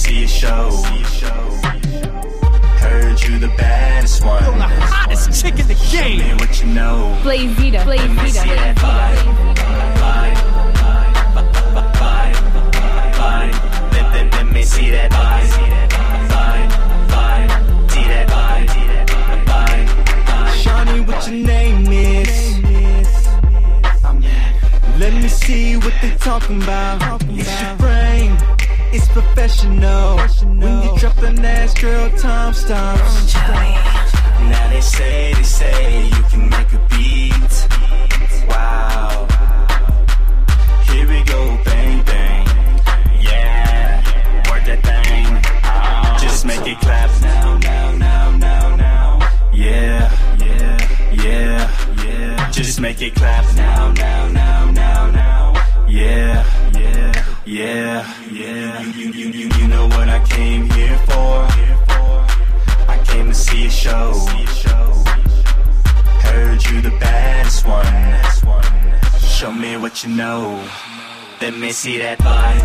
see a show. Heard you the baddest one. You're the hottest chick in the game. Show me what you know. Blazita. Let me see that vibe. Let me see that vibe. See that vibe. Shawnee, what your name is? Let me see what they talking about. It's your brain, it's professional. When you drop an ass, girl, time stops. Now they say you can make a beat. Wow. Here we go, bang bang. Yeah, work that thing. Just make it clap now. Yeah. Just make it clap now. Yeah. You know what I came here for? I came to see a show. Heard you the baddest one. Show me what you know. Let me see that vibe.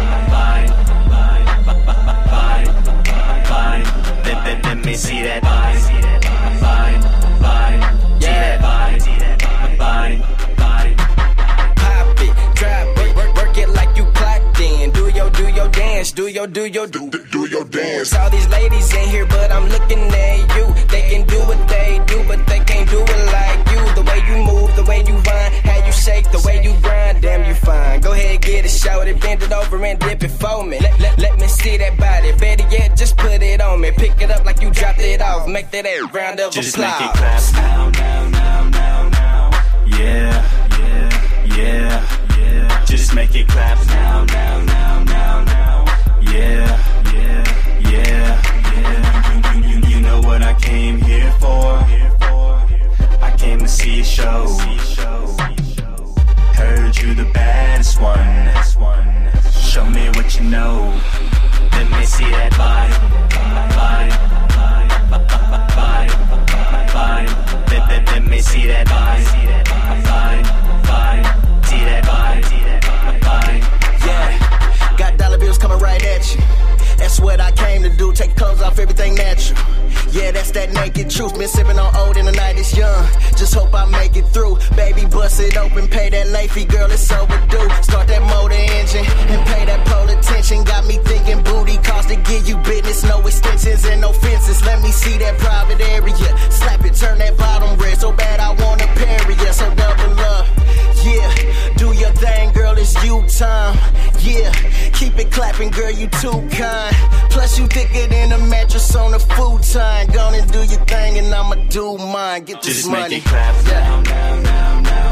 Let me see that vibe. Pop it, drop it, work it like you clocked in. Do your dance, do your dance. All these ladies in here, but I'm looking at you. They can do what they do, but they can't do it like you. The way you move, the way you whine, how you shake, the way you grind, damn you fine. Go ahead, get it, show it, bend it over and dip it for me. Let me see that body, better yet, just put it on me. Pick it up like you dropped it off, make that a round of applause. Just make it clap now. Yeah. Just make it clap now. Yeah. You know what I came here for? I came to see a show. Heard you the baddest one. Show me what you know. Let me see that vibe. Let me see that vibe. See that vibe. Yeah, got dollar bills coming right at you. That's what I came to do, take clothes off, everything natural. Yeah, that's that naked truth. Been sipping on old and the night is young. Just hope I make it through. Baby, bust it open, pay that late fee, girl, it's overdue. Start that motor engine and pay that pole attention. Got me thinking booty calls to give you business. No extensions and no fences. Let me see that private area. Slap it, turn that bottom red. So bad I wanna parry ya. So double up. Yeah, do your thing, girl, it's you time. Yeah, keep it clapping, girl, you too kind. Plus you thicker than a mattress on a futon. Gonna do your thing and I'ma do mine. Get this just money. Just make it clap now.